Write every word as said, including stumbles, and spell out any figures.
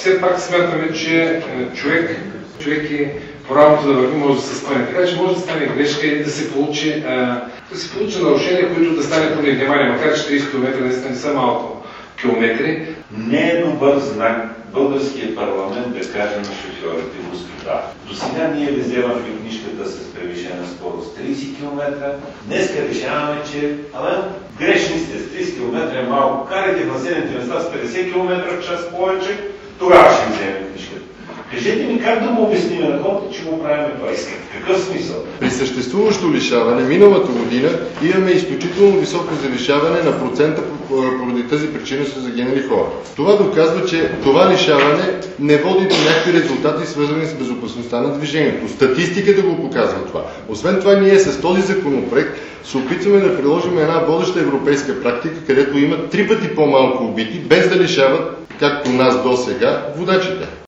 Все пак смятаме, че човек, човек е по работа да върви, може да се стане. Така че може да стане грешка и да се получи, а, да се получи нарушение, които да стане по невнимание, макар че тридесет километра наистина не са малко километри. Не е добър знак българския парламент да каже на шофьорите господа. До сега ние вземахме книжката с превишена скорост тридесет километра. Днеска решаваме, че ама грешни сте, с тридесет километра е малко. Карайте в населените места с петдесет километра в час повече, тогава ще вземем книжката. Кажете ми как да му обясним на хората, че го правим това искане? Какъв смисъл? При съществуващо лишаване миналата година имаме изключително високо завишаване на процента, поради тази причина са загинали хора. Това доказва, че това лишаване не води до някакви резултати, свързани с безопасността на движението. Статистиката го показва това. Освен това, ние с този законопроект се опитваме да приложим една водеща европейска практика, където има три пъти по-малко убити, без да лишават, както нас до сега, водачите.